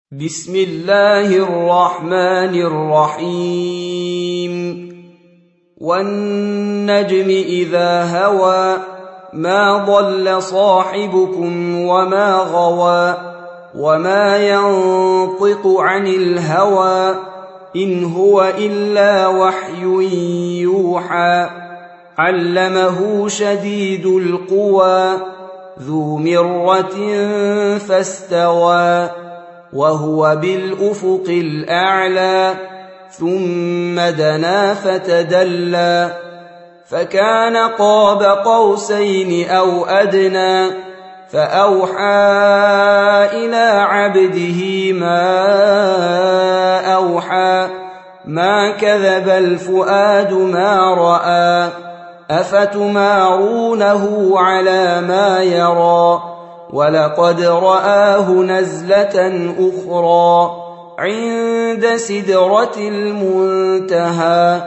بسم الله الرحمن الرحيم والنجم إذا هوى ما ضل صاحبكم وما غوى وما ينطق عن الهوى إن هو إلا وحي يوحى علمه شديد القوى ذو مرة فاستوى وهو بالأفق الأعلى ثم دنا فتدلى فكان قاب قوسين أو أدنى فأوحى إلى عبده ما أوحى ما كذب الفؤاد ما رأى أفتمارونه على ما يرى ولقد رآه نزلة أخرى عند سدرة المنتهى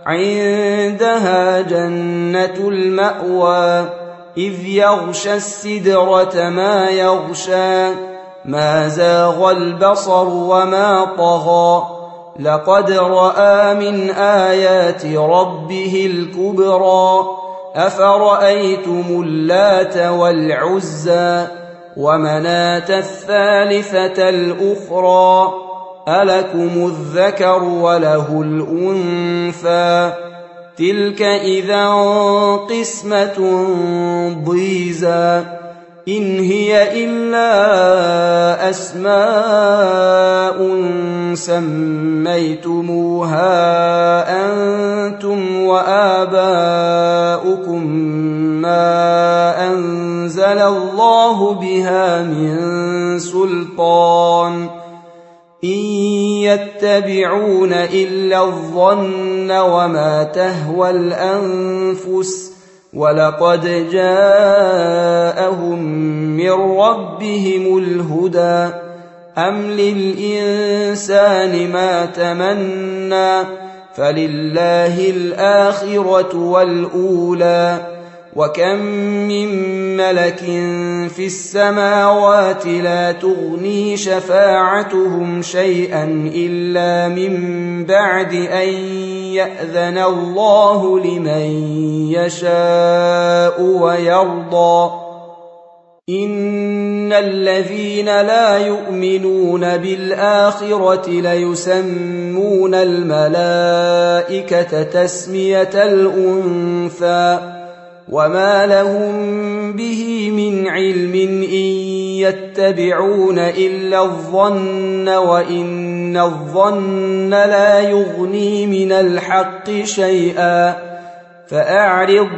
عندها جنة المأوى إذ يغشى السدرة ما يغشى ما زاغ البصر وما طغى لقد رأى من آيات ربه الكبرى أفرأيتم اللات والعزى ومناة الثالثة الأخرى ألكم الذكر وله الأنثى تلك إذا قسمة ضيزى إن هي إلا أسماء سميتموها أنتم وآباؤكم ما أنزل الله بها من سلطان إن يتبعون إلا الظن وما تهوى الأنفس ولقد جاءهم من ربهم الهدى أم للإنسان ما تمنى فلله الآخرة والأولى وكم من ملك في السماوات لا تغني شفاعتهم شيئا إلا من بعد أن يأذن الله لمن يشاء ويرضى إن الذين لا يؤمنون بالآخرة ليسمون الملائكة تسمية الأنثى وما لهم به من علم إن يتبعون إلا الظن وإن الظن لا يغني من الحق شيئا فأعرض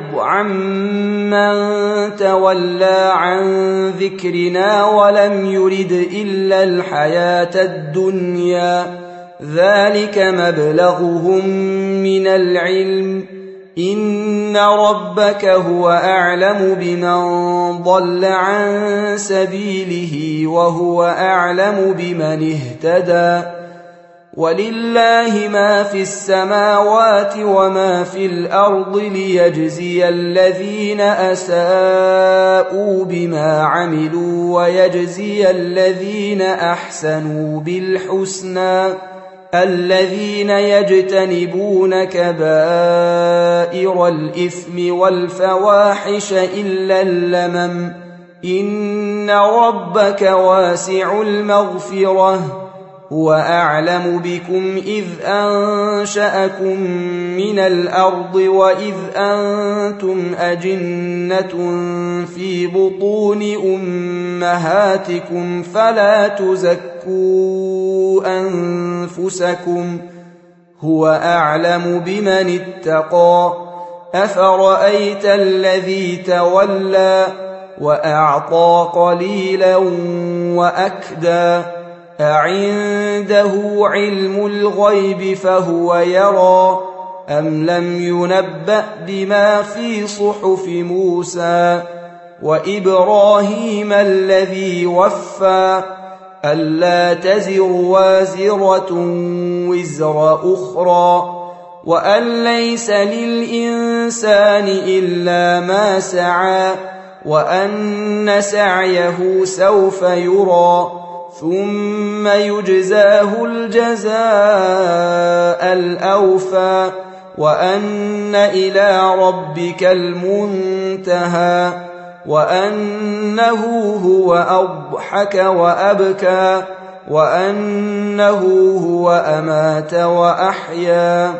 عمن تولى عن ذكرنا ولم يرد إلا الحياة الدنيا ذلك مبلغهم من العلم إن ربك هو أعلم بمن ضل عن سبيله وهو أعلم بمن اهتدى ولله ما في السماوات وما في الأرض ليجزي الذين أساءوا بما عملوا ويجزي الذين أحسنوا بالحسنى الذين يجتنبون كبائر الإثم والفواحش إلا اللمم إن ربك واسع المغفرة هو أعلم بكم إذ أنشأكم من الأرض وإذ أنتم أجنة في بطون أمهاتكم فلا تزكوا أنفسكم هو أعلم بمن اتقى أفرأيت الذي تولى وأعطى قليلا وأكدى أعنده علم الغيب فهو يرى أم لم ينبأ بما في صحف موسى وإبراهيم الذي وفى ألا تزر وازرة وزر أخرى وأن ليس للإنسان إلا ما سعى وأن سعيه سوف يرى ثم يجزاه الجزاء الأوفى وأن إلى ربك المنتهى وأنه هو أضحك وأبكى وأنه هو أمات وأحيا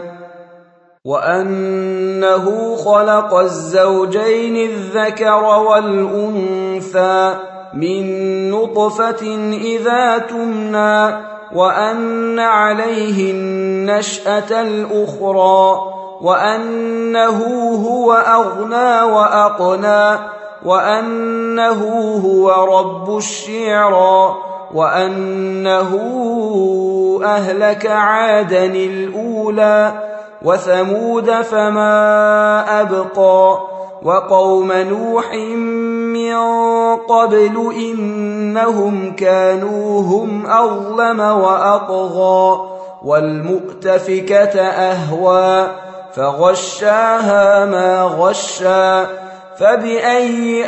وأنه خلق الزوجين الذكر والأنثى من نطفة إذا تمنى وأن عليه النشأة الأخرى وأنه هو أغنى وأقنى وأنه هو رب الشعرى وأنه أهلك عادا الأولى وثمود فما أبقى وقوم نوح من قبل إنهم كانوا هم أظلم وأطغى والمؤتفكة أهوى فغشاها ما غشى فبأي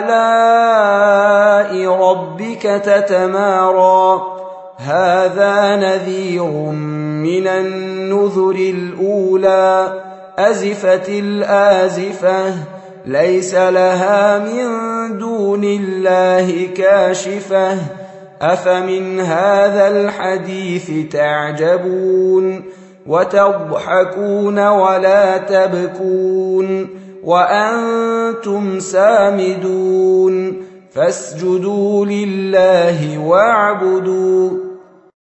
آلاء ربك تتمارى هذا نذير من النذر الأولى أزفت الآزفة ليس لها من دون الله كاشفة أفمن هذا الحديث تعجبون وتضحكون ولا تبكون وأنتم سامدون فاسجدوا لله واعبدوا